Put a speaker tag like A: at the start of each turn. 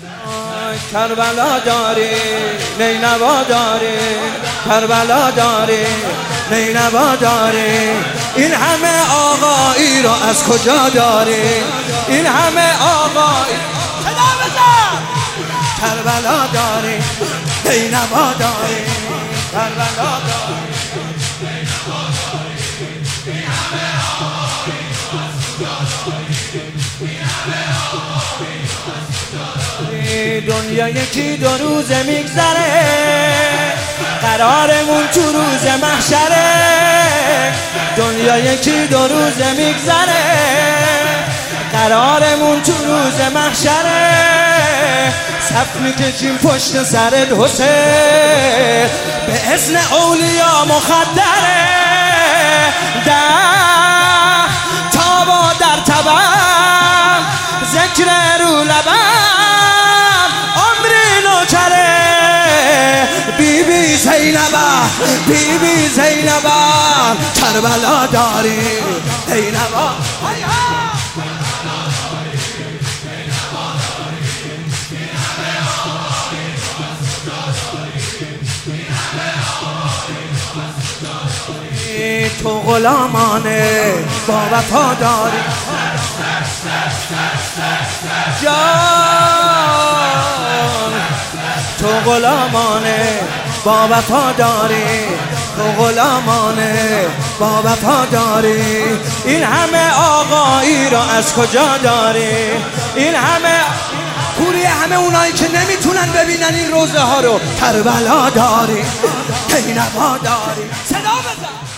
A: کربلا داری نینوا داری، کربلا داری نینوا داری. این همه آقایی را از کجا داری؟ این همه آقایی صدا بزن. کربلا داری نینوا داری، کربلا داری. دنیا یکی دو روزه میگذره، قرارمون تو روز محشره. دنیا یکی دو روزه میگذره، قرارمون تو روز محشره. صف میکشیم پشت سرت حسین، به اذن اولیا مخدره. ده تابا در تبم، ذکر رو لبم، عمری نوکره. بی بی زینبه، بی بی زینبه، کربلا داری زینبه. تو غلامانه با وفا داری جان، تو غلامانه با وفا داری، تو غلامانه با وفا داری. این همه آقایی را از کجا داری؟ این همه پوری همه اونایی که نمیتونن ببینن این روزه ها رو. کربلا داری نینوا داری. صدا بزن.